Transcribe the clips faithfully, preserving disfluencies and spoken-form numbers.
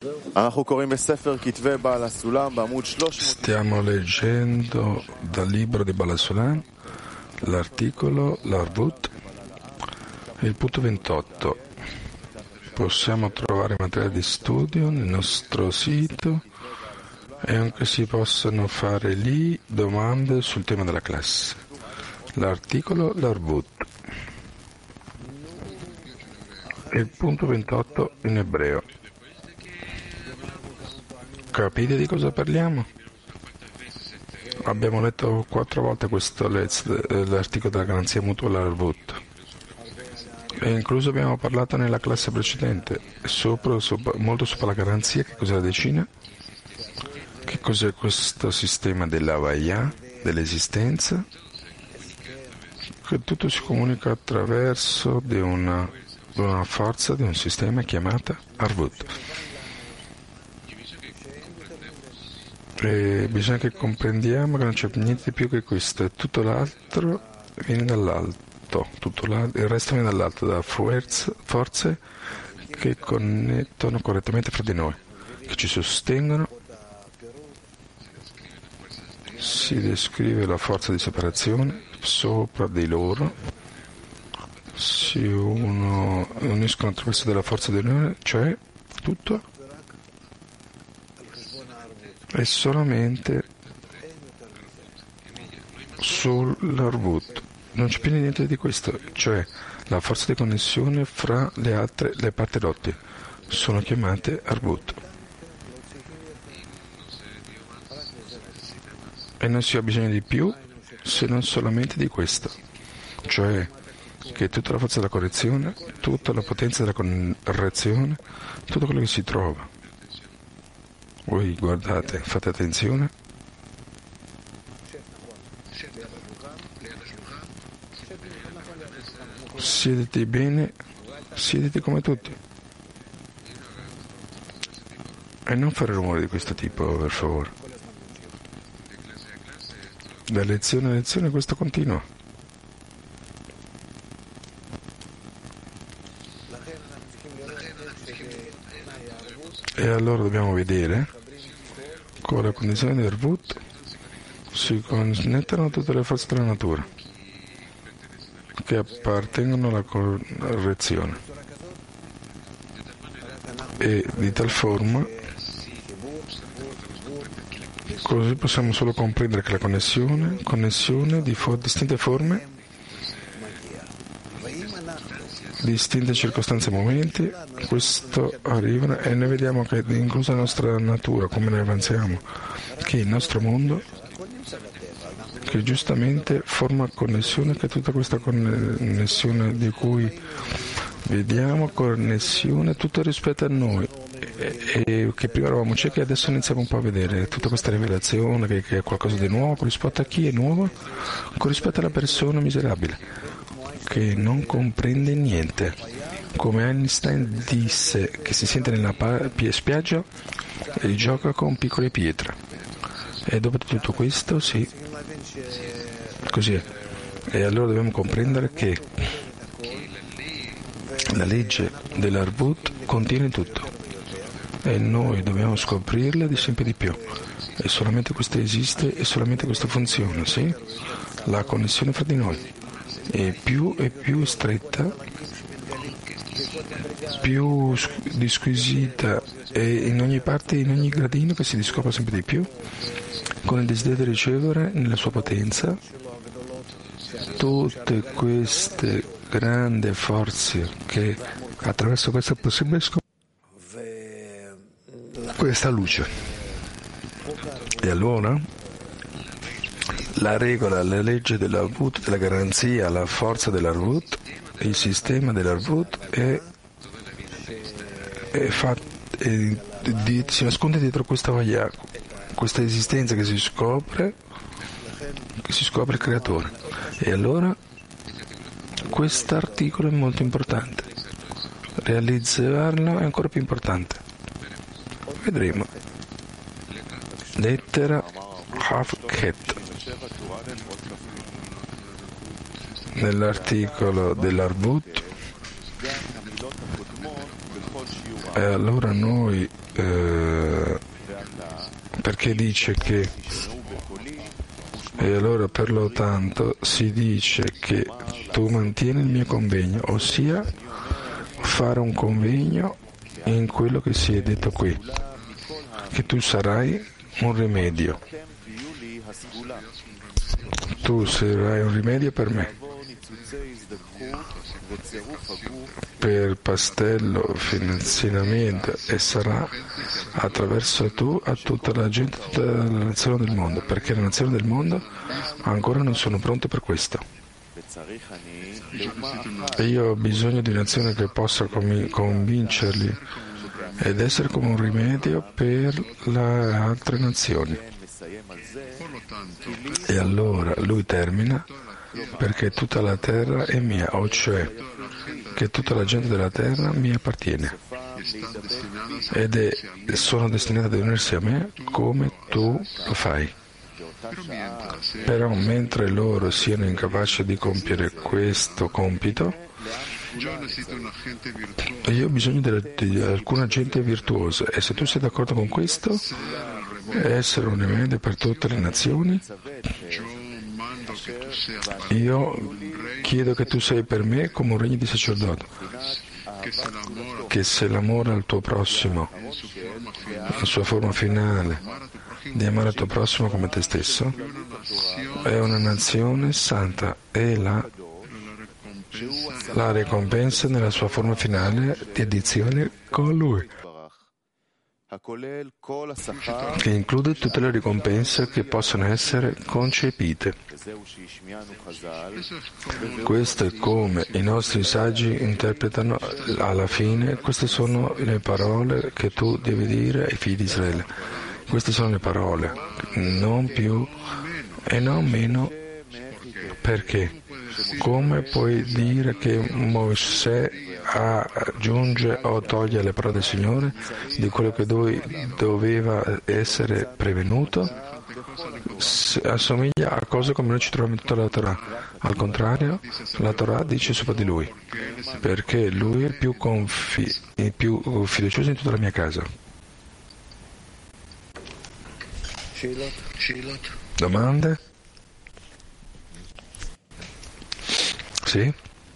Stiamo leggendo dal libro di Baal HaSulam l'articolo L'Arvut, il punto ventotto. Possiamo trovare materiale di studio nel nostro sito e anche si possono fare lì domande sul tema della classe. L'articolo L'Arvut. Il punto ventotto in ebreo. Capite di cosa parliamo? Abbiamo letto quattro volte questo l'articolo della garanzia mutua L'Arvut. E incluso abbiamo parlato nella classe precedente sopra, sopra, molto sopra la garanzia. Che cos'è la decina? Che cos'è questo sistema dell'Havaya, dell'esistenza? Che tutto si comunica attraverso di una, di una forza, di un sistema chiamata Arvut. E bisogna che comprendiamo che non c'è niente di più che questo, e tutto l'altro viene dall'alto, tutto il resto viene dall'alto, da forze, forze che connettono correttamente fra di noi, che ci sostengono. Si descrive la forza di separazione sopra di loro, si uno, uniscono attraverso della forza dell'unione, cioè tutto è solamente sull'Arvut. Non c'è più niente di questo, cioè la forza di connessione fra le altre, le parti rotte sono chiamate Arvut. E non si ha bisogno di più se non solamente di questo, cioè che tutta la forza della correzione, tutta la potenza della correzione, tutto quello che si trova. Voi guardate, fate attenzione. Siediti bene, siediti come tutti. E non fare rumore di questo tipo, per favore. Da lezione a lezione questo continua. E allora dobbiamo vedere con la condizione del Arvut si connettono tutte le forze della natura che appartengono alla correzione, e di tal forma così possiamo solo comprendere che la connessione connessione di for- distinte forme, distinte circostanze e momenti, questo arrivano, e noi vediamo che è inclusa la nostra natura, come noi avanziamo, che il nostro mondo, che giustamente forma connessione, che tutta questa connessione di cui vediamo, connessione, tutto rispetto a noi, e, e che prima eravamo ciechi e adesso iniziamo un po' a vedere tutta questa rivelazione, che, che è qualcosa di nuovo, con rispetto a chi è nuovo, con rispetto alla persona miserabile che non comprende niente, come Einstein disse, che si sente nella spiaggia e gioca con piccole pietre. E dopo tutto questo, sì, così è. E allora dobbiamo comprendere che la legge dell'Arvut contiene tutto e noi dobbiamo scoprirla di sempre di più. E solamente questo esiste e solamente questo funziona, sì? La connessione fra di noi è più e più stretta, più disquisita, e in ogni parte, in ogni gradino che si scopre sempre di più, con il desiderio di ricevere nella sua potenza tutte queste grandi forze che attraverso questo è possibile scoprire questa luce. E allora la regola, la legge dell'Arvut, della garanzia, la forza dell'Arvut, il sistema dell'Arvut è, è fatto, è, di, si nasconde dietro questa vaglia, questa esistenza che si scopre, che si scopre il creatore. E allora questo articolo è molto importante, realizzarlo è ancora più importante. Vedremo. Lettera Havket. Nell'articolo dell'Arvut, e allora noi eh, perché dice che, e allora per lo tanto si dice che tu mantieni il mio convegno, ossia fare un convegno in quello che si è detto qui, che tu sarai un rimedio, tu sarai un rimedio per me, per pastello, finanziamento, e sarà attraverso tu a tutta la gente, a tutta la nazione del mondo, perché le nazioni del mondo ancora non sono pronte per questo. E io ho bisogno di un'azione che possa convincerli ed essere come un rimedio per le altre nazioni. E allora lui termina, perché tutta la terra è mia, o cioè che tutta la gente della terra mi appartiene ed è, sono destinati ad unirsi a me come tu lo fai. Però mentre loro siano incapaci di compiere questo compito, io ho bisogno di, di alcuna gente virtuosa, e se tu sei d'accordo con questo, essere un rimedio per tutte le nazioni, io chiedo che tu sei per me come un regno di sacerdote, che se l'amore al tuo prossimo, la sua forma finale di amare il tuo prossimo come te stesso, è una nazione santa, e la, la ricompensa nella sua forma finale di addizione con lui, che include tutte le ricompense che possono essere concepite. Questo è come i nostri saggi interpretano alla fine. Queste sono le parole che tu devi dire ai figli di Israele. Queste sono le parole, non più e non meno. Perché? Come puoi dire che Mosè aggiunge o toglie le parole del Signore di quello che doveva essere prevenuto? Assomiglia a cose come noi ci troviamo in tutta la Torah. Al contrario, la Torah dice sopra di lui, perché lui è più, confi- è più fiducioso in tutta la mia casa. Domande? Sì?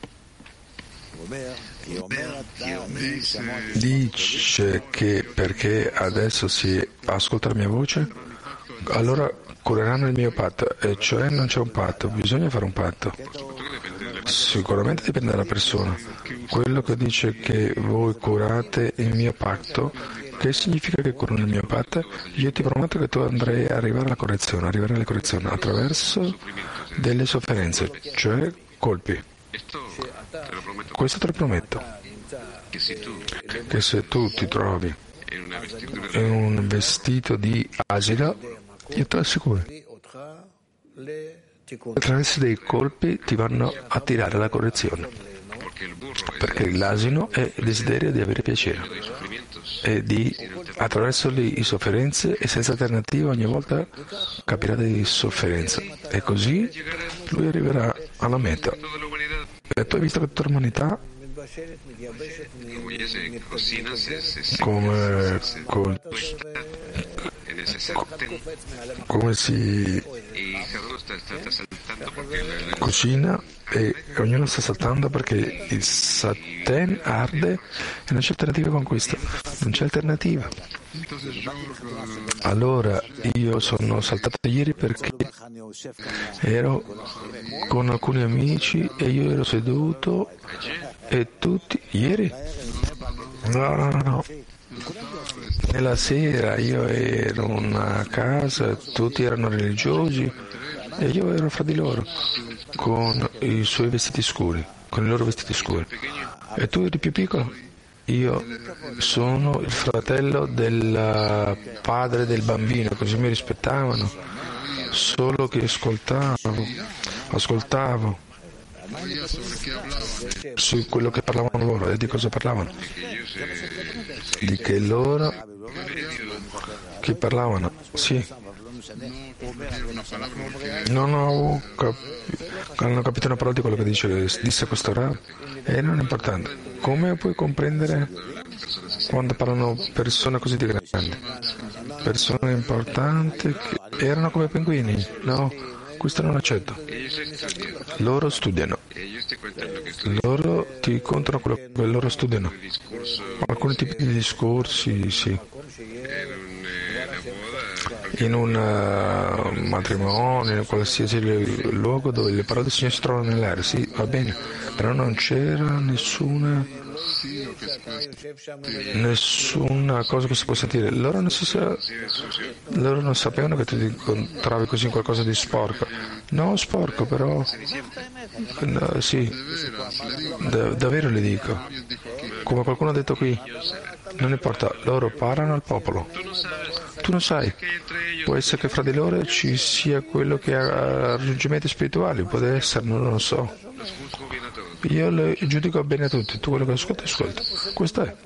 Dice che perché adesso si ascolta la mia voce, allora cureranno il mio patto, e cioè non c'è un patto, bisogna fare un patto. Sicuramente dipende dalla persona. Quello che dice che voi curate il mio patto, che significa che curano il mio patto? Io ti prometto che tu andrai a arrivare alla correzione, arrivare alla correzione attraverso delle sofferenze, cioè colpi. Questo te lo prometto, che se tu ti trovi in un vestito di asino, io te lo assicuro, attraverso dei colpi ti vanno a tirare la correzione, perché l'asino è il desiderio di avere piacere e di, attraverso le sofferenze e senza alternativa, ogni volta capirà di sofferenza, e così lui arriverà alla meta. E tu hai visto che tutta l'umanità come, come, come si cucina, e ognuno sta saltando perché il satè arde, e non c'è alternativa con questo, non c'è alternativa. Allora io sono saltato ieri perché ero con alcuni amici e io ero seduto e tutti ieri no no no, no. Nella sera io ero in una casa, tutti erano religiosi e io ero fra di loro con i suoi vestiti scuri, con i loro vestiti scuri, e tu eri più piccolo. Io sono il fratello del padre del bambino, così mi rispettavano, solo che ascoltavo, ascoltavo su quello che parlavano loro. E di cosa parlavano? Di che loro che parlavano, sì. Non ho, cap- non ho capito una parola di quello che dice, disse questo Rav, e non è importante. Come puoi comprendere quando parlano persone così di grandi? persone importanti che erano come pinguini. No, questo non accetto. Loro studiano. Loro ti contano quello che loro studiano. Alcuni tipi di discorsi, sì. In un uh, matrimonio, in qualsiasi luogo dove le parole del Signore si trovano nell'aria, sì, va bene, però non c'era nessuna nessuna cosa che si può sentire. Loro non, si sa, loro non sapevano che tu ti incontravi così in qualcosa di sporco. No, sporco, però no, sì, da, davvero le dico. Come qualcuno ha detto qui, non importa, loro parlano al popolo. Tu non sai, può essere che fra di loro ci sia quello che ha raggiungimenti spirituali, può essere, non lo so. Io le giudico bene a tutti, tu quello che ascolti, ascolta. Questo è.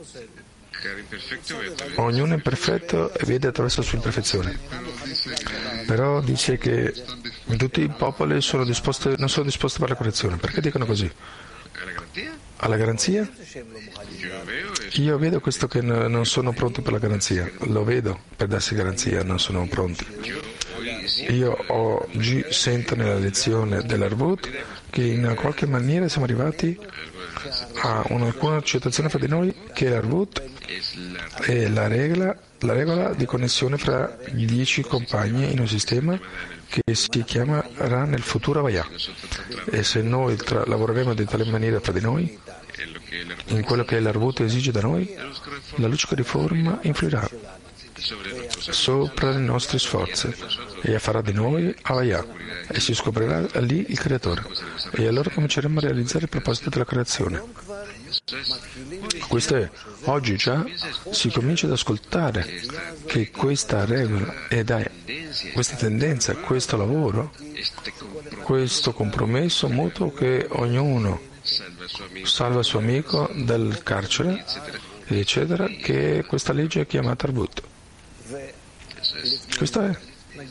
Ognuno è perfetto e vede attraverso la sua imperfezione. Però dice che tutti i popoli sono disposti, non sono disposti per la correzione. Perché dicono così? Alla garanzia? Io vedo questo che non sono pronti per la garanzia. Lo vedo per darsi garanzia, non sono pronti. Io oggi sento nella lezione dell'Arvut che in qualche maniera siamo arrivati a un'alcuna accettazione fra di noi che l'Arvut è la regola, la regola di connessione fra dieci compagni in un sistema che si chiamerà nel futuro Avaya. E se noi tra- lavoreremo di tale maniera fra di noi, in quello che l'Arvut esige da noi, la luce che riforma influirà sopra i nostri sforzi e farà di noi Avaya e si scoprirà lì il Creatore e allora cominceremo a realizzare il proposito della creazione. Questo è, oggi già si comincia ad ascoltare che questa regola e questa tendenza, questo lavoro, questo compromesso mutuo che ognuno salva il suo amico dal carcere, eccetera, che questa legge è chiamata Arvut. Questo è.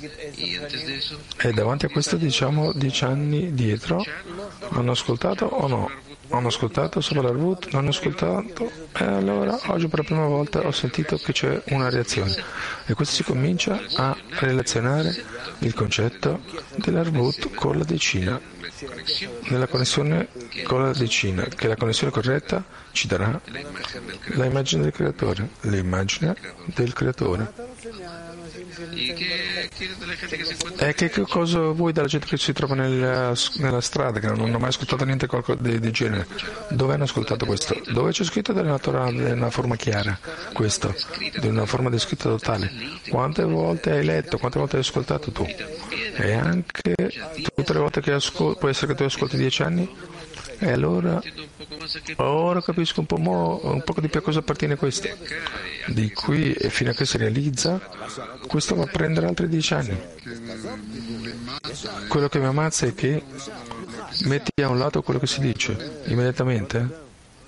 E davanti a questo diciamo dieci anni dietro hanno ascoltato o no? Hanno ascoltato sopra l'Arvut? Non hanno ascoltato? E allora oggi per la prima volta ho sentito che c'è una reazione e questo si comincia a relazionare il concetto dell'Arvut con la decina, nella connessione con la decina, che la connessione corretta ci darà l'immagine del creatore, l'immagine del creatore. E che, che cosa vuoi dalla gente che si trova nella, nella strada, che non hanno mai ascoltato niente di, di genere? Dove hanno ascoltato questo? Dove c'è scritto della Torah in una forma chiara questo, in una forma descritta totale? Quante volte hai letto, quante volte hai ascoltato tu? E anche tutte le volte che ascolti, può essere che tu ascolti dieci anni? E allora, ora capisco un po', mo, un po' di più a cosa appartiene questo. Di qui e fino a che si realizza, questo va a prendere altri dieci anni. Quello che mi ammazza è che metti a un lato quello che si dice immediatamente.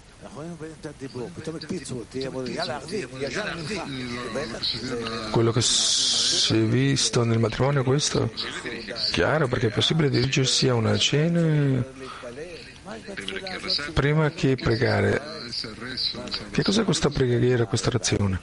Quello che si è visto nel matrimonio, questo chiaro, perché è possibile dirigersi a una cena prima che pregare. Che cos'è questa preghiera, questa orazione?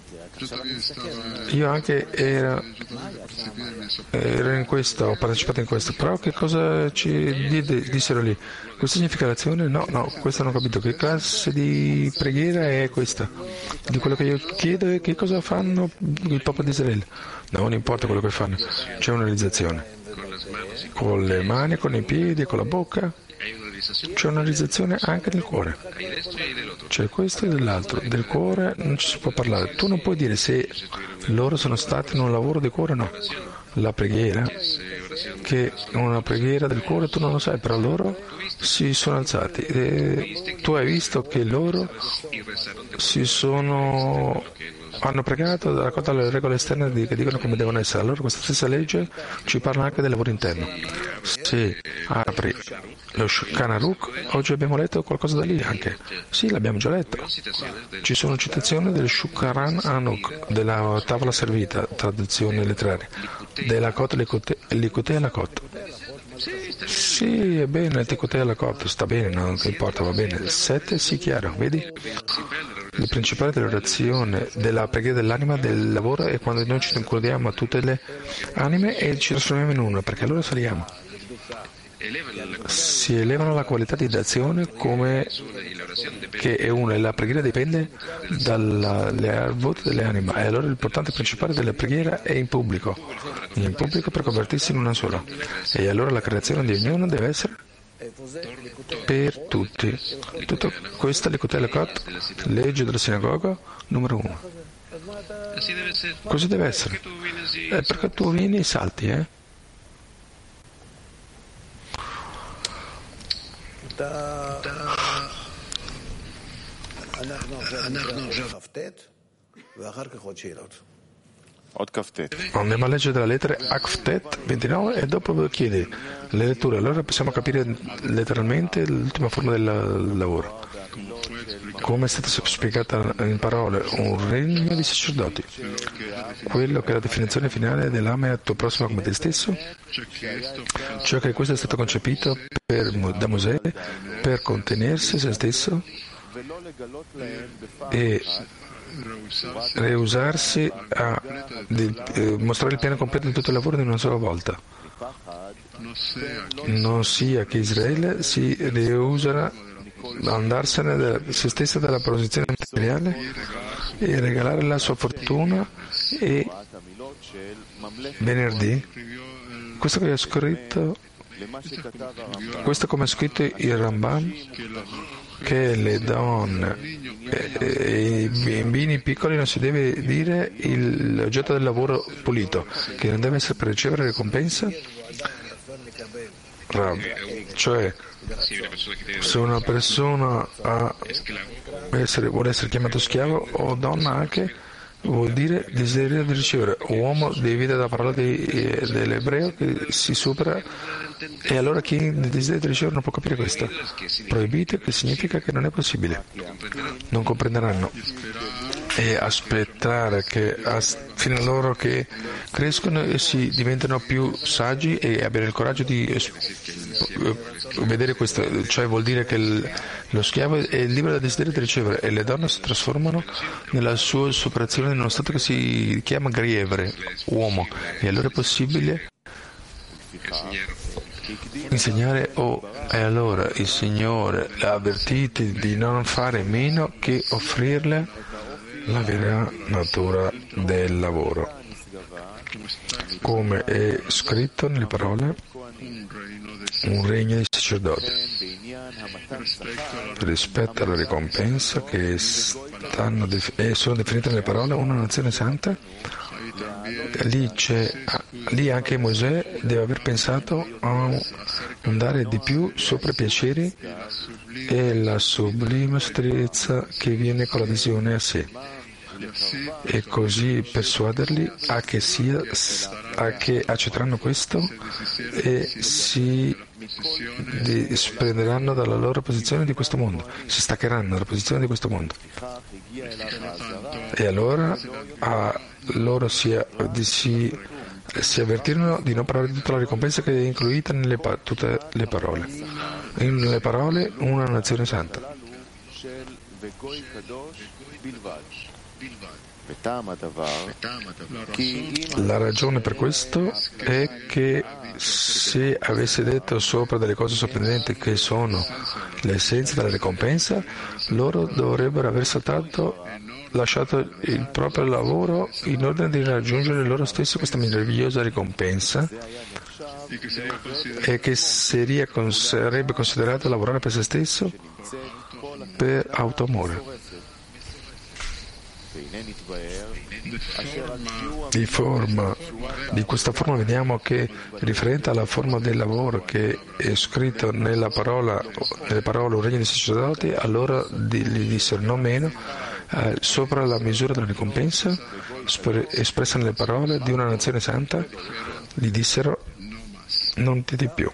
Io anche ero, ero in questo, ho partecipato in questo, però che cosa ci dissero lì? Questo significa l'azione? No, no, questo non ho capito. Che classe di preghiera è questa? Di quello che io chiedo è che cosa fanno il popolo di Israele? No, non importa quello che fanno, c'è una realizzazione. Con le mani, con i piedi, con la bocca. C'è una realizzazione anche nel cuore. C'è questo e dell'altro. Del cuore non ci si può parlare. Tu non puoi dire se loro sono stati in un lavoro di cuore o no. La preghiera, che è una preghiera del cuore, tu non lo sai, però loro si sono alzati. E tu hai visto che loro si sono... hanno pregato, raccontato le regole esterne che dicono come devono essere. Allora questa stessa legge ci parla anche del lavoro interno. Se apri lo Shulchan Aruch, oggi abbiamo letto qualcosa da lì anche. Sì, l'abbiamo già letto. Ci sono citazioni del Shulchan Aruch, della tavola servita, traduzione letteraria, della Kot Likutei Halakot. Sì, è bene, il Likutei Halakot sta bene, non importa, va bene. Sette, sì, chiaro, vedi? il principale dell'orazione, della preghiera dell'anima, del lavoro è quando noi ci includiamo a tutte le anime e ci trasformiamo in una, perché allora saliamo. Si elevano la qualità di azione come che è una, e la preghiera dipende dal voto delle anime, e allora l'importante principale della preghiera è in pubblico, in pubblico per convertirsi in una sola, e allora la creazione di ognuno deve essere per tutti. Tutto questo è l'Likutei Lakot, legge della sinagoga numero uno. Così deve essere. Eh, perché tu vieni e salti, eh? Andiamo a leggere dalla lettera Akftet ventinove e dopo chiedi le letture, allora possiamo capire letteralmente l'ultima forma del lavoro. Come è stata spiegata in parole, un regno di sacerdoti, quello che è la definizione finale dell'ama al tuo prossimo come te stesso, cioè che questo è stato concepito per, da Mosè per contenersi se stesso e reusarsi a di, eh, mostrare il piano completo di tutto il lavoro in una sola volta. Non sia che Israele si reuserà andarsene da se stessa dalla posizione materiale e regalare la sua fortuna. E venerdì questo che è scritto questo come è scritto il Ramban, che le donne e i bambini piccoli non si deve dire l'oggetto del lavoro pulito, che non deve essere per ricevere ricompensa. Cioè, se una persona ha essere, vuole essere chiamato schiavo o donna anche, vuol dire desiderio di ricevere. Uomo divide la parola di, eh, dell'ebreo che si supera, e allora chi desidera di ricevere non può capire questo. Proibito, che significa che non è possibile. Non comprenderanno. E aspettare che as, fino a loro che crescono e si diventano più saggi e abbiano il coraggio di es, vedere questo, cioè vuol dire che il, lo schiavo è libero dal desiderio di ricevere, e le donne si trasformano nella sua superazione in uno stato che si chiama grievre, uomo, e allora è possibile insegnare. Oh, e allora il Signore ha avvertito di non fare meno che offrirle la vera natura del lavoro, come è scritto nelle parole, un regno di sacerdoti. Rispetto alla ricompensa che stanno, sono definite nelle parole, una nazione santa, lì, c'è, lì anche Mosè deve aver pensato a andare di più sopra i piaceri e la sublime strizza che viene con l'adesione a sé, e così persuaderli a che, sia, a che accetteranno questo e si prenderanno dalla loro posizione di questo mondo, si staccheranno dalla posizione di questo mondo, e allora a loro si, si, si avvertirono di non parlare di tutta la ricompensa che è incluita nelle tutte le parole. Nelle parole, una nazione santa. La ragione per questo è che se avesse detto sopra delle cose sorprendenti che sono l'essenza della ricompensa, loro dovrebbero aver saltato, lasciato il proprio lavoro in ordine di raggiungere loro stessi questa meravigliosa ricompensa, e che sarebbe considerato lavorare per se stesso per automore. Di, forma, di questa forma vediamo che riferente alla forma del lavoro che è scritto nella parola, nelle parole un regno di sacerdoti, allora gli dissero non meno eh, sopra la misura della ricompensa espressa nelle parole di una nazione santa, gli dissero non ti di più.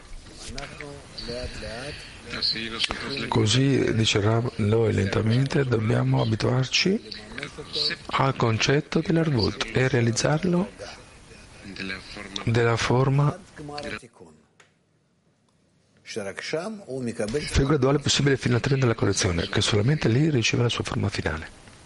Così dice noi lentamente dobbiamo abituarci al concetto dell'Arvut e realizzarlo della forma più graduale possibile fino al treno della correzione, che solamente lì riceve la sua forma finale.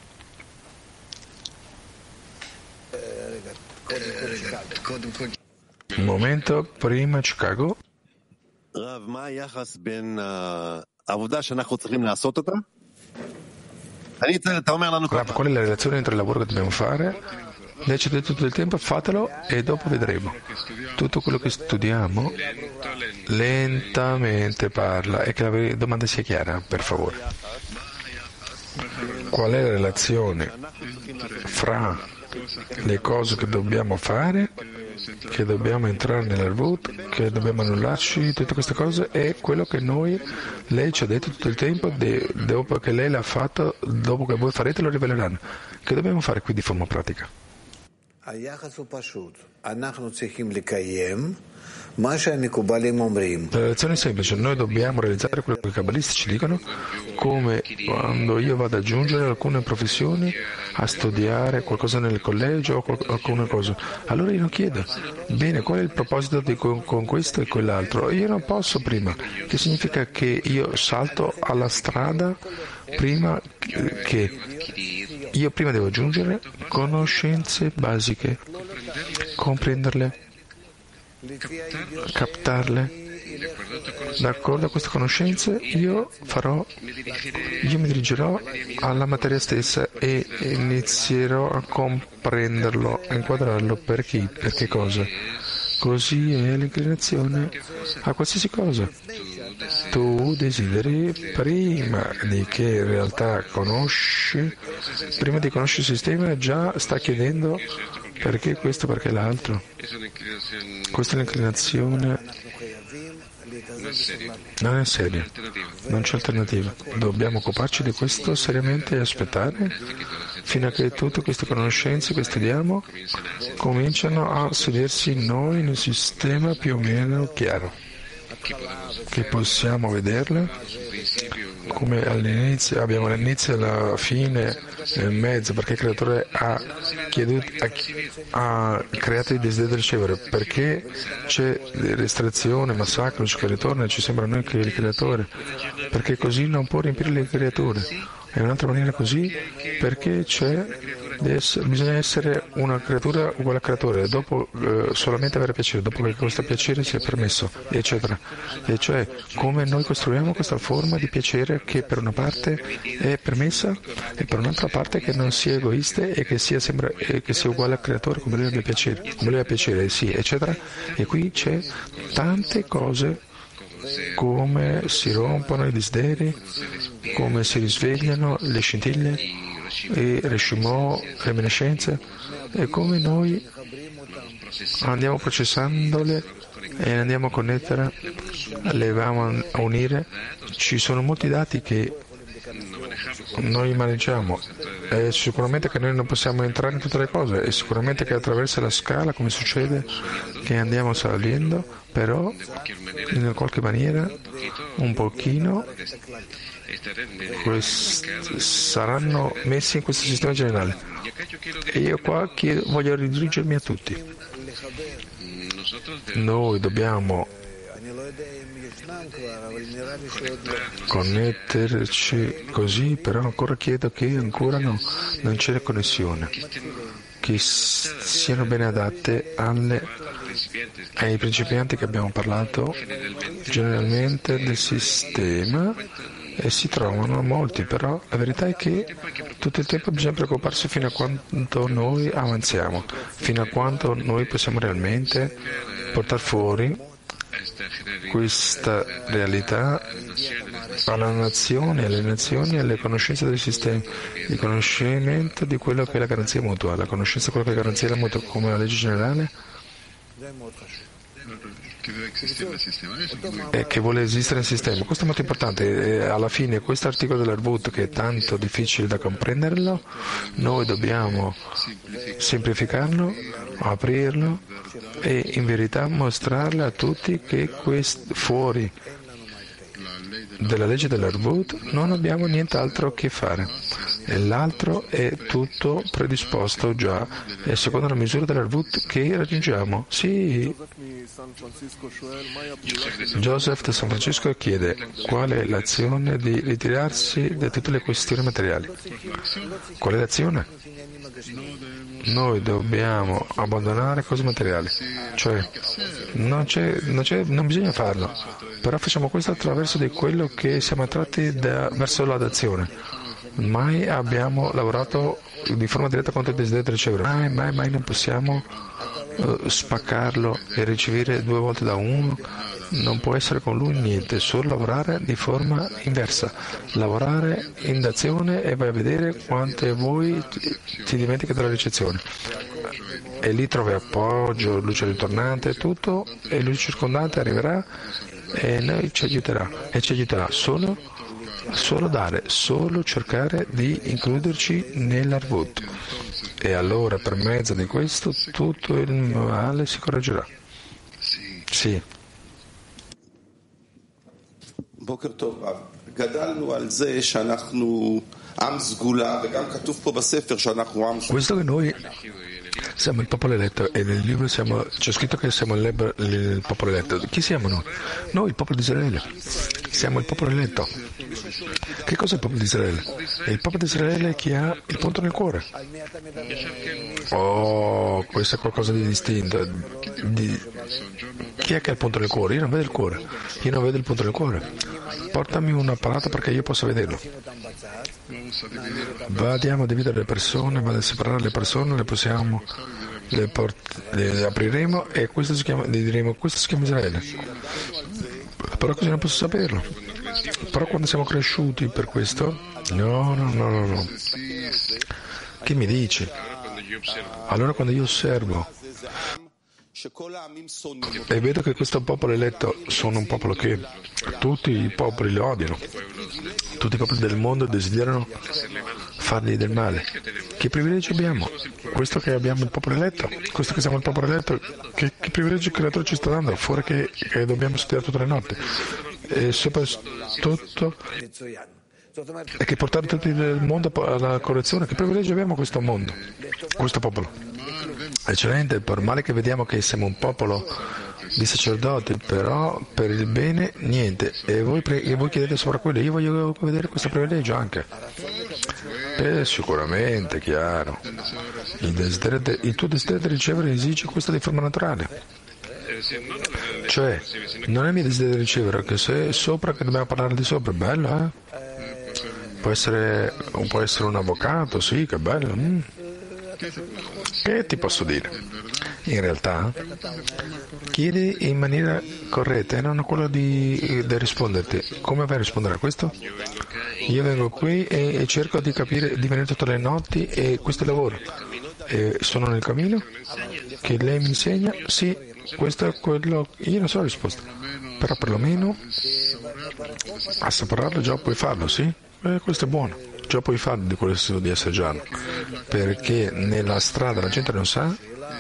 Un momento, prima Chicago. Rav, מה היחס בין העבודה שאנחנו צריכים לעשות אותה? אני אצא, אתה אומר לנו Rav, qual è la relazione entre il lavoro che dobbiamo fare? Lei ci ha detto tutto il tempo, fatelo e dopo vedremo. Tutto quello che studiamo lentamente parla e che la domanda sia chiara, per favore. Qual è la relazione fra le cose che dobbiamo fare, che dobbiamo entrare nell'Arvut, che dobbiamo annullarci, tutte queste cose, e quello che noi, lei ci ha detto tutto il tempo, de, dopo che lei l'ha fatto, dopo che voi farete lo riveleranno. Che dobbiamo fare qui di forma pratica? La relazione è semplice, noi dobbiamo realizzare quello che i cabalisti ci dicono, come quando io vado ad aggiungere alcune professioni a studiare qualcosa nel collegio o alcune cose. Allora io non chiedo, bene, qual è il proposito di con, con questo e quell'altro? Io non posso prima, che significa che io salto alla strada prima che io prima devo aggiungere conoscenze basiche, comprenderle, captarle. D'accordo a queste conoscenze io farò, io mi dirigerò alla materia stessa e inizierò a comprenderlo, a inquadrarlo per chi, per che cosa. Così è l'inclinazione a qualsiasi cosa. Tu desideri, prima di che in realtà conosci, prima di conoscere il sistema, già sta chiedendo perché questo, perché l'altro. Questa è l'inclinazione. Non è seria, non c'è alternativa. Dobbiamo occuparci di questo seriamente e aspettare fino a che tutte queste conoscenze che studiamo cominciano a sedersi in noi in un sistema più o meno chiaro, che possiamo vederle come all'inizio, abbiamo l'inizio e la fine nel mezzo, perché il creatore ha, chieduto, ha, ha creato il desiderio di ricevere, perché c'è restrizione, massacro, ciò che ritorna, ci sembra a noi che è il creatore, perché così non può riempire le creature. E un'altra maniera così, perché c'è essere, bisogna essere una creatura uguale al creatore, dopo eh, solamente avere piacere, dopo che questo piacere sia permesso, eccetera. E cioè come noi costruiamo questa forma di piacere che per una parte è permessa e per un'altra parte che non sia egoista e che sia, sembra, e che sia uguale al creatore, come lui abbia piacere, come lui ha piacere, sì, eccetera. E qui c'è tante cose, come si rompono i desideri, come si risvegliano le scintille, e Reshimò, reminiscenze, e come noi andiamo processandole e andiamo a connettere, le vanno a unire. Ci sono molti dati che noi maneggiamo, e sicuramente che noi non possiamo entrare in tutte le cose, e sicuramente che attraverso la scala, come succede, che andiamo salendo, però in qualche maniera un pochino quest- saranno messi in questo sistema generale. E io qua chiedo, voglio ridirigermi a tutti. Noi dobbiamo connetterci così, però ancora chiedo che ancora no, non c'è la connessione, che siano bene adatte alle, ai principianti che abbiamo parlato generalmente del sistema, e si trovano molti, però la verità è che tutto il tempo bisogna preoccuparsi fino a quanto noi avanziamo, fino a quanto noi possiamo realmente portare fuori questa realtà alla nazione, alle nazioni, alle conoscenze del sistema, il conoscimento di quello che è la garanzia mutua, la conoscenza di quello che è la garanzia mutua come la legge generale, e che vuole esistere nel sistema. Questo è molto importante, e alla fine questo articolo dell'Arvut, che è tanto difficile da comprenderlo, noi dobbiamo semplificarlo, aprirlo e in verità mostrarle a tutti che quest- fuori della legge dell'Arvut non abbiamo nient'altro che fare, e l'altro è tutto predisposto già, è secondo la misura dell'Arvut che raggiungiamo. Sì. Joseph da San Francisco chiede qual è l'azione di ritirarsi da tutte le questioni materiali. Qual è l'azione? Noi dobbiamo abbandonare cose materiali, cioè non, c'è, non, c'è, non bisogna farlo, però facciamo questo attraverso di quello che siamo attratti da, verso l'adozione. Mai abbiamo lavorato di forma diretta contro il desiderio di ricevere, mai, mai, mai non possiamo uh, spaccarlo e ricevere due volte da uno. Non può essere con lui niente, solo lavorare di forma inversa, lavorare in azione e vai a vedere quante voi ti, ti dimentichi della ricezione. E lì trovi appoggio, luce ritornante, tutto, e il luce circondante arriverà e noi ci aiuterà, e ci aiuterà solo, solo dare, solo cercare di includerci nell'Arvut. E allora per mezzo di questo tutto il male si correggerà. Sì. בוקר טוב רב, גדלנו על זה שאנחנו עם סגולה וגם כתוב פה בספר שאנחנו עם סגולה. Questo che noi siamo il popolo eletto e nel libro siamo, c'è scritto che siamo il, il popolo eletto. Chi siamo noi? Noi il popolo di Israele. Siamo il popolo eletto. Che cos'è il popolo di Israele? È il popolo di Israele che ha il punto nel cuore. Oh, questo è qualcosa di distinto. Di... Chi è che ha il punto nel cuore? Io non vedo il cuore. Io non vedo il punto nel cuore. Portami un apparato perché io possa vederlo. Vadiamo a dividere le persone, vado a separare le persone, le possiamo, le, port- le apriremo e questo si chiama, le diremo questo si chiama Israele. Però così non posso saperlo. Però quando siamo cresciuti per questo, no, no, no, no, no. Che mi dici? Allora quando io osservo e vedo che questo popolo eletto sono un popolo che tutti i popoli lo odiano, tutti i popoli del mondo desiderano fargli del male. Che privilegio abbiamo? Questo che abbiamo il popolo eletto, questo che siamo il popolo eletto, che, che privilegio il creatore ci sta dando, fuori che, che dobbiamo studiare tutte le notti. E soprattutto e che portare tutto il mondo alla correzione. Che privilegio abbiamo questo mondo, questo popolo. Eccellente, per male che vediamo che siamo un popolo di sacerdoti, però per il bene niente. E voi, pre- e voi chiedete sopra quello, io voglio vedere questo privilegio anche. E sicuramente, chiaro. Il, desiderio de- il tuo desiderio di ricevere esige questo di forma naturale. Cioè, non è il mio desiderio di ricevere, che se è sopra che dobbiamo parlare di sopra, bello, eh? Può essere, può essere un avvocato, sì, che bello. Mm. Che ti posso dire? In realtà chiedi in maniera corretta e non ho quello di, di risponderti. Come vai a rispondere a questo? Io vengo qui e, e cerco di capire, di venire tutte le notti e questo è il lavoro. E sono nel cammino che lei mi insegna? Sì, questo è quello. Io non so la risposta, però perlomeno assaporarlo già puoi farlo, sì? Eh, questo è buono. Già puoi farlo di questo di assaggiarlo, perché nella strada la gente non sa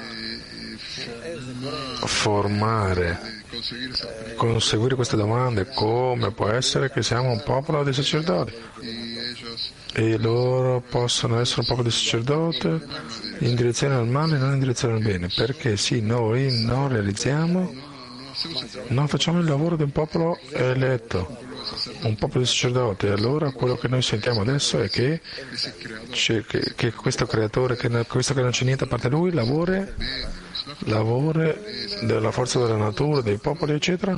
formare, conseguire queste domande, come può essere che siamo un popolo di sacerdoti e loro possono essere un popolo di sacerdoti in direzione al male e non in direzione al bene, perché sì, noi non realizziamo, non facciamo il lavoro di un popolo eletto, un popolo di sacerdoti. E allora quello che noi sentiamo adesso è che, che, che questo creatore, che questo che non c'è niente a parte lui, lavora, lavora della forza della natura, dei popoli, eccetera,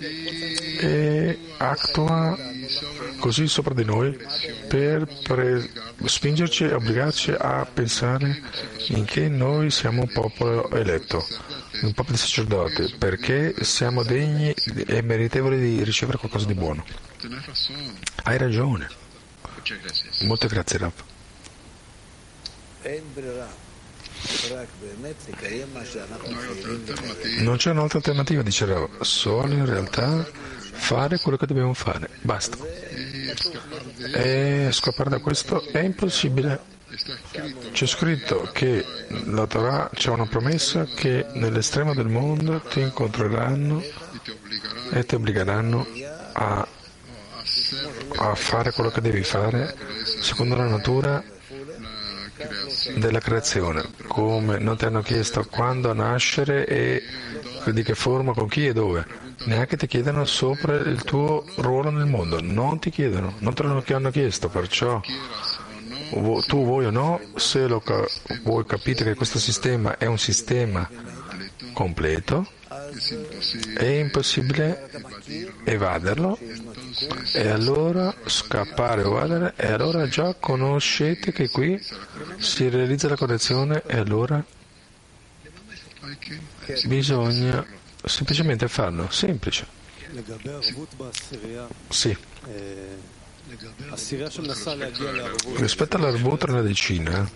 e attua così sopra di noi per, per spingerci e obbligarci a pensare in che noi siamo un popolo eletto, un popolo di sacerdoti, perché siamo degni e meritevoli di ricevere qualcosa di buono. Hai ragione. Molte grazie, Rav. Non c'è un'altra alternativa, dice Rav, solo in realtà fare quello che dobbiamo fare, basta. E scappare da questo è impossibile. C'è scritto che la Torah c'è una promessa che nell'estremo del mondo ti incontreranno e ti obbligheranno a a fare quello che devi fare secondo la natura della creazione, come non ti hanno chiesto quando nascere e di che forma, con chi e dove, neanche ti chiedono sopra il tuo ruolo nel mondo, non ti chiedono, non te lo hanno chiesto, perciò tu vuoi o no, se lo ca- voi capite che questo sistema è un sistema completo, è impossibile evaderlo, e allora scappare o evadere, e allora già conoscete che qui si realizza la correzione, e allora bisogna semplicemente farlo, semplice. Sì. Rispetto all'arbut nella decina,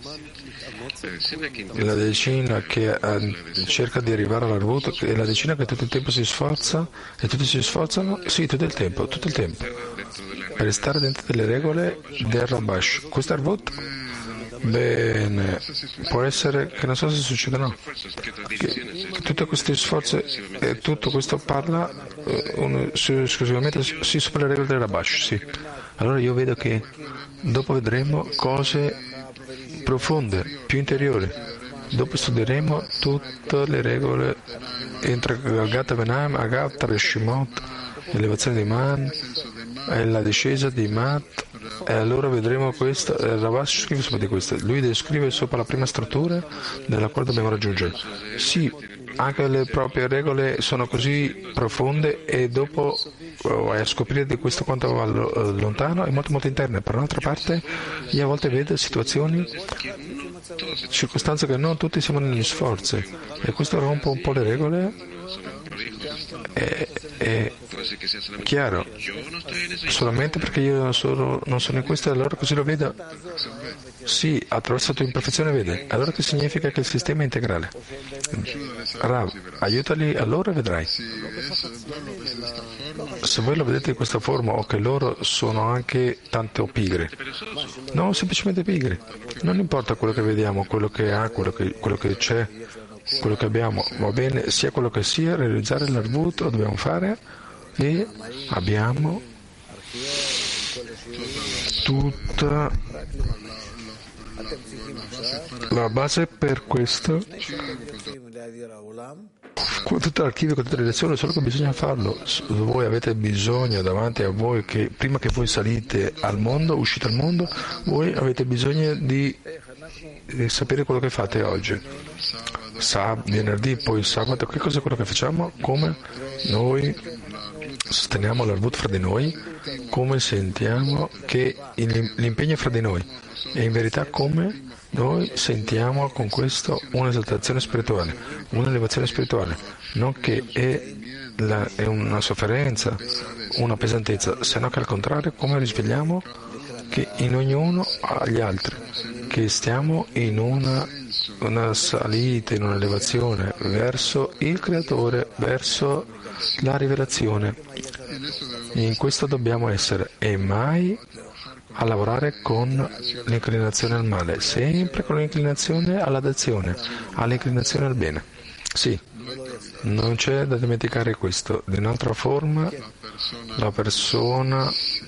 la decina che eh, cerca di arrivare all'arbut è la decina che tutto il tempo si sforza, e tutti si sforzano, sì, tutto il tempo, tutto il tempo, per stare dentro delle regole del Rabash. Questo arbut, bene, può essere che non so se succede o no, che tutti questi sforzi e tutto questo parla eh, un, su, esclusivamente sì, sopra le regole del Rabash, sì. Allora io vedo che dopo vedremo cose profonde, più interiori. Dopo studieremo tutte le regole entro Galgata Venaim, Agat, Reshimot, l'elevazione di Man e la discesa di Mat, e allora vedremo questo. Ravash scrive sopra di questo, lui descrive sopra la prima struttura della quale dobbiamo raggiungere. Sì, anche le proprie regole sono così profonde, e dopo vai a scoprire di questo quanto va lontano, è molto molto interno. Per un'altra parte, io a volte vedo situazioni, circostanze che non tutti siamo negli sforzi, e questo rompe un po' le regole. È, è chiaro, solamente perché io non sono, non sono in questo, allora così lo vedo. Sì, attraverso la tua imperfezione vede. Allora che significa che il sistema è integrale. Rav, aiutali allora e vedrai. Se voi lo vedete in questa forma, o che loro sono anche tanto pigri, no, semplicemente pigri. Non importa quello che vediamo, quello che ha, quello che, quello che c'è, quello che abbiamo, va bene, sia quello che sia, realizzare l'arbut lo dobbiamo fare, e abbiamo tutta la base per questo, tutto l'archivio con tutte le lezioni, solo che bisogna farlo. Voi avete bisogno davanti a voi, che prima che voi salite al mondo, uscite al mondo, voi avete bisogno di, di sapere quello che fate oggi. Sab, venerdì, poi sabato, che cosa è quello che facciamo? Come noi sosteniamo l'arbut fra di noi, come sentiamo che l'impegno è fra di noi, e in verità come noi sentiamo con questo un'esaltazione spirituale, un'elevazione spirituale, non che è, la, è una sofferenza, una pesantezza, se no che al contrario come risvegliamo che in ognuno agli altri, che stiamo in una, una salita, in un'elevazione verso il Creatore, verso la rivelazione. In questo dobbiamo essere, e mai a lavorare con l'inclinazione al male, sempre con l'inclinazione all'adazione, all'inclinazione al bene. Sì, non c'è da dimenticare questo. Di un'altra forma la persona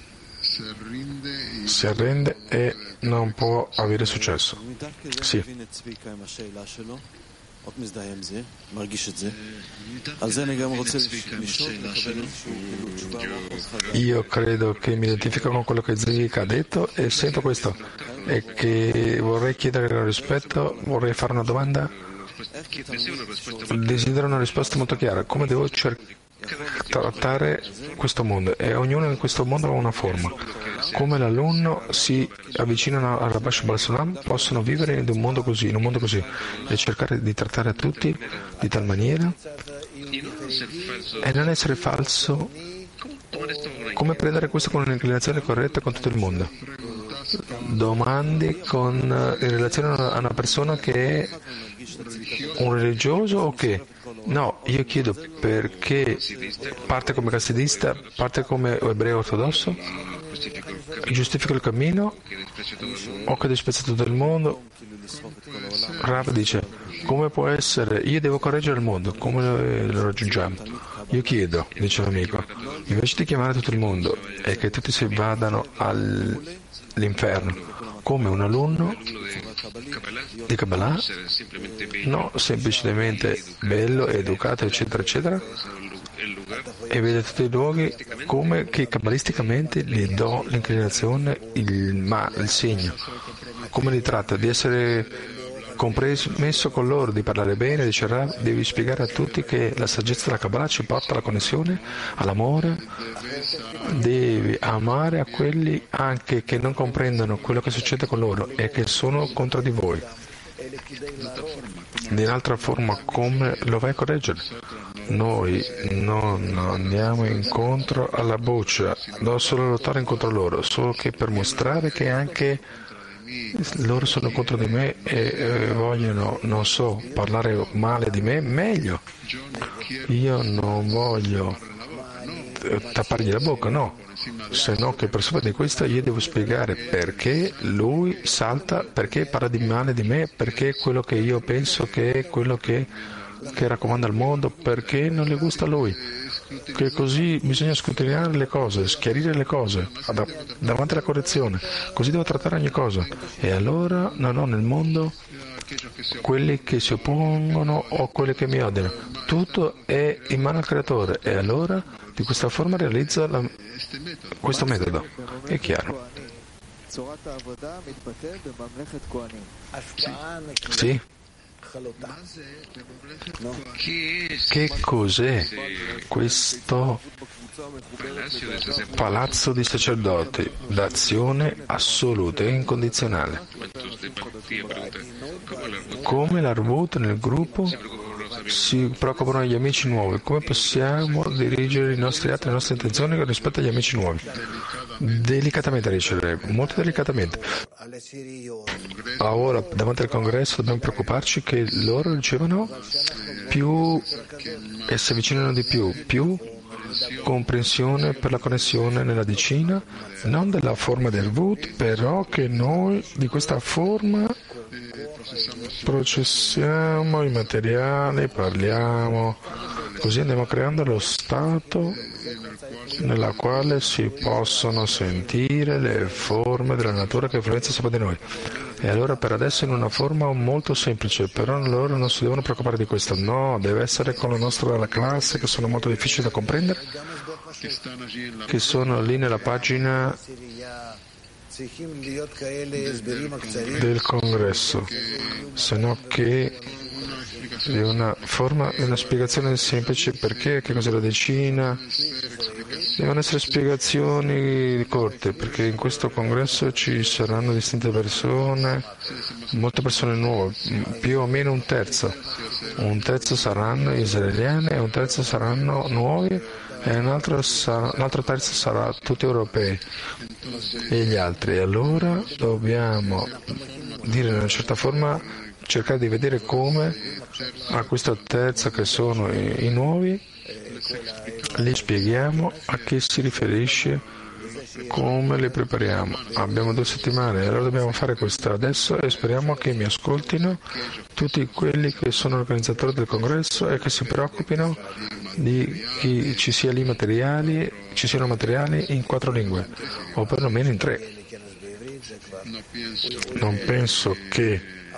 si arrende e non può avere successo. Sì. Io credo che mi identifico con quello che Zika ha detto, e sento questo, e che vorrei chiedere rispetto, vorrei fare una domanda. Desidero una risposta molto chiara. Come devo cercare trattare questo mondo? E ognuno in questo mondo ha una forma. Come l'alunno si avvicinano al Rabash Balsalam, possono vivere in un mondo così, in un mondo così, e cercare di trattare a tutti di tal maniera e non essere falso. Come prendere questo con un'inclinazione corretta con tutto il mondo? Domandi con, in relazione a una persona che è un religioso o che? No, io chiedo perché parte come cassidista, parte come ebreo ortodosso, giustifica il cammino o che dispezza tutto il mondo. Rav dice, Come può essere? Io devo correggere il mondo, come lo raggiungiamo? Io chiedo, dice l'amico, invece di chiamare tutto il mondo e che tutti si vadano all'inferno, come un alunno di Kabbalah, no, semplicemente bello, educato, eccetera, eccetera, e vede tutti i luoghi come che kabbalisticamente gli do l'inclinazione, il, ma, il segno, come li tratta, di essere compreso con loro, di parlare bene, dice, devi spiegare a tutti che la saggezza della Kabbalah ci porta alla connessione, all'amore, devi amare a quelli anche che non comprendono quello che succede con loro e che sono contro di voi. Di un'altra forma, come lo vai a correggere? Noi non andiamo incontro alla boccia, non solo lottare incontro a loro, solo che per mostrare che anche loro sono contro di me e eh, vogliono, non so, parlare male di me, meglio. Io non voglio tappargli la bocca, no. Se no, che per sopra di questo io devo spiegare perché lui salta, perché parla di male di me, perché quello che io penso che è quello che, che raccomanda al mondo, perché non le gusta a lui. Che così bisogna scrutinare le cose, schiarire le cose davanti alla correzione, così devo trattare ogni cosa. E allora non ho nel mondo quelli che si oppongono o quelli che mi odiano, tutto è in mano al creatore e allora di questa forma realizza la, questo metodo. È chiaro? Sì? Che cos'è questo palazzo di sacerdoti d'azione assoluta e incondizionale? Come l'Arvut nel gruppo si preoccupano degli amici nuovi, come possiamo dirigere i nostri atti e le nostre intenzioni rispetto agli amici nuovi? Delicatamente, dice, molto delicatamente. Ora, davanti al congresso, dobbiamo preoccuparci che loro ricevano più e si avvicinano di più, più comprensione per la connessione nella decina, non della forma del Vut, però che noi di questa forma processiamo i materiali, parliamo, così andiamo creando lo stato nella quale si possono sentire le forme della natura che influenza sopra di noi. E allora per adesso in una forma molto semplice, però loro non si devono preoccupare di questo, no, deve essere con la nostra classe che sono molto difficili da comprendere, che sono lì nella pagina del congresso, se no che è una forma, è una spiegazione semplice perché, che cos'è la decina, devono essere spiegazioni corte perché in questo congresso ci saranno distinte persone, molte persone nuove, più o meno un terzo, un terzo saranno israeliani e un terzo saranno nuovi e un altro, sarà, un altro terzo sarà tutti europei e gli altri. E allora dobbiamo dire in una certa forma, cercare di vedere come a questo terzo che sono i, i nuovi li spieghiamo a che si riferisce, come li prepariamo. Abbiamo due settimane, allora dobbiamo fare questo adesso e speriamo che mi ascoltino tutti quelli che sono organizzatori del congresso e che si preoccupino di che ci sia lì materiali, ci siano materiali in quattro lingue o perlomeno in tre. Non penso che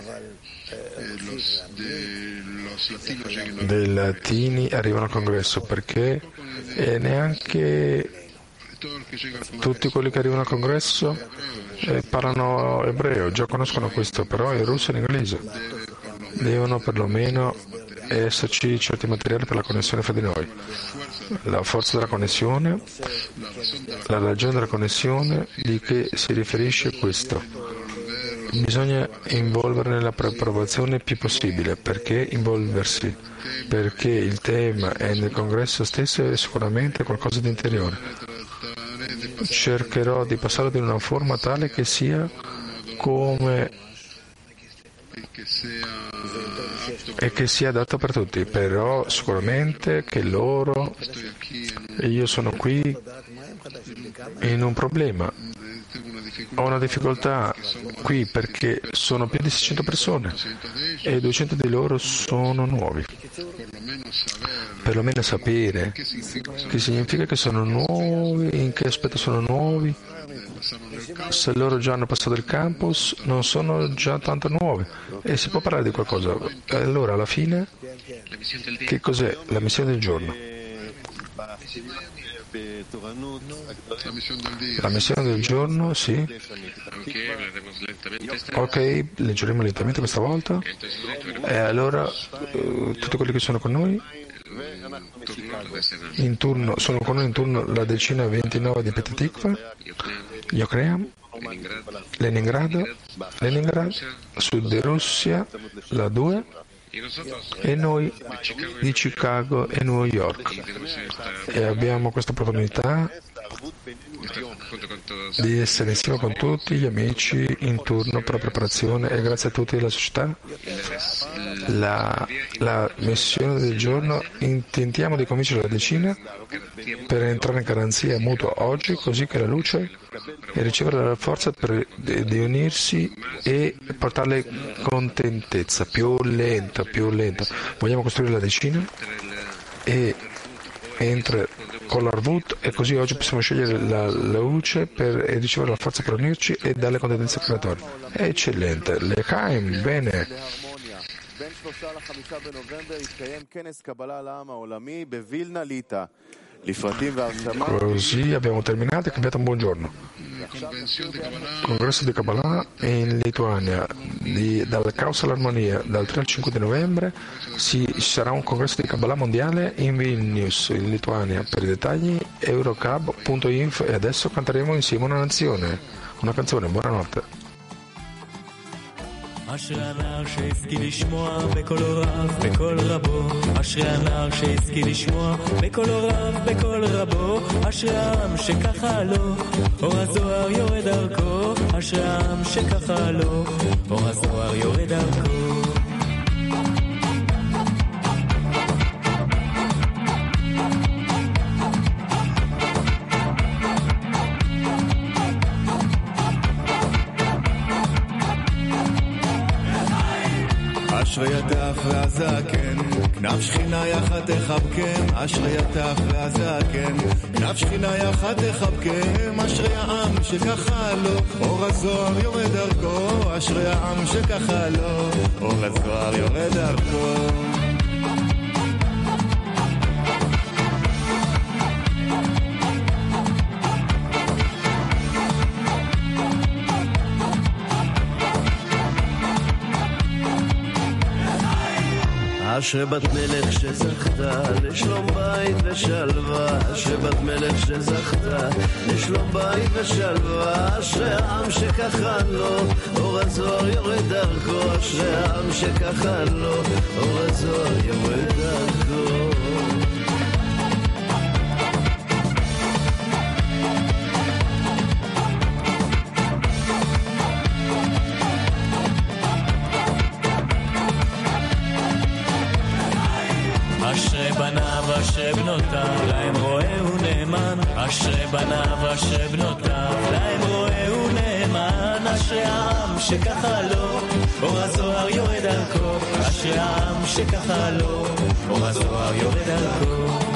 dei latini arrivano al congresso perché e neanche tutti quelli che arrivano al congresso eh, parlano ebreo, già conoscono questo, però il russo e l'inglese devono perlomeno esserci certi materiali per la connessione fra di noi. La forza della connessione, la ragione della connessione, di che si riferisce questo. Bisogna involvere nella preparazione il più possibile. Perché involversi? Perché il tema è nel congresso stesso è sicuramente qualcosa di interiore. Cercherò di passarlo in una forma tale che sia come e che sia adatto per tutti, però sicuramente che loro, e io sono qui in un problema, ho una difficoltà qui perché sono più di seicento persone e duecento di loro sono nuovi. Perlomeno sapere che significa che sono nuovi, in che aspetto sono nuovi. Se loro già hanno passato il campus non sono già tanto nuovi e si può parlare di qualcosa. Allora alla fine che cos'è la missione del giorno? La missione del giorno, sì. Ok, leggeremo lentamente questa volta. E allora uh, tutti quelli che sono con noi in turno, sono con noi in turno la decina ventinove di Petah Tikva, Yokneam, Leningrado, Leningrad, Sud di Russia, la due, e noi di Chicago e New York. E abbiamo questa opportunità di essere insieme con tutti gli amici in turno per la preparazione e grazie a tutti della società. La, la missione del giorno, intentiamo di convincere la decina per entrare in garanzia mutua oggi, così che la luce e ricevere la forza per, di, di unirsi e portarle contentezza, più lenta, più lenta. Vogliamo costruire la decina e entra con l'Arvut e così oggi possiamo scegliere la, la luce per e ricevere la forza per unirci e dare contentezza creatoria. È eccellente. Le Chaim, bene. בין שלושה לחמישה בנובמבר יתקיים כנס קבלה לעם העולמי בווילנה ליטא. לפרטים והרשמה. Così abbiamo terminato e cambiato un buongiorno. Congresso di Kabbalah in Lituania, di, dal Caos all'Armonia, dal tre al cinque di novembre ci sarà un congresso di Kabbalah mondiale in Vilnius, in Lituania. Per i dettagli eurocab punto info e adesso canteremo insieme una canzone, una canzone. Buonanotte. אשרי הנער שהשכיל לשמוע בקול רב, בקול רבו. אשרי הנער שהשכיל לשמוע בקול רב, בקול רבו. אשרי העם שככה לו, אור הזוהר יורד דרכו. אשרי העם שככה לו, אור הזוהר יורד דרכו. אשרי הטף והזקן, כנף שכינה יחד תחבקם. אשרי הטף והזקן, כנף שכינה יחד תחבקם. אשרי העם שככה לו, אור הזוהר יורד דרכו. אשרי העם שככה לו, אור הזוהר יורד דרכו. אשרי בת מלך שזכתה לשלום בית ושלווה. אשרי בת מלך שזכתה לשלום בית ושלווה. אשרי העם שככה לו, אור הזוהר יורד דרכו. אשרי העם שככה לו, אור הזוהר יורד דרכו. אשרי בניו אשרי בנותיו להם רואה ונאמן. אשרי בניו אשרי בנותיו להם רואה ונאמן. אשרי העם שככה לו, אור הזוהר יורד דרכו. אשרי העם שככה לו, אור הזוהר יורד דרכו.